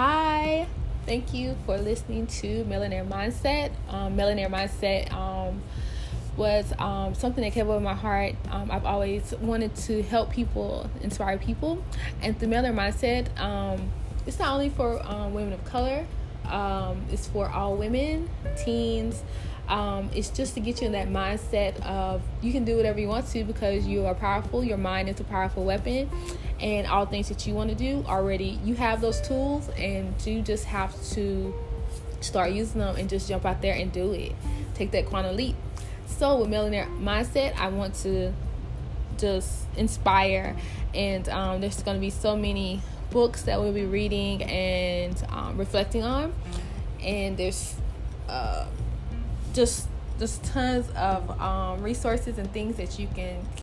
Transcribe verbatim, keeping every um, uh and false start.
Hi, thank you for listening to Millionaire Mindset. Um, Millionaire Mindset um, was um, something that came over my heart. Um, I've always wanted to help people, inspire people, and through Millionaire Mindset, um, it's not only for um, women of color. Um, it's for all women, teens. Um, it's just to get you in that mindset of you can do whatever you want to because you are powerful. Your mind is a powerful weapon, and all things that you want to do already, you have those tools, and you just have to start using them and just jump out there and do it. Take that quantum leap. So with Millionaire Mindset, I want to just inspire, and um, there's going to be so many books that we'll be reading and um, reflecting on, and there's uh, just just tons of um, resources and things that you can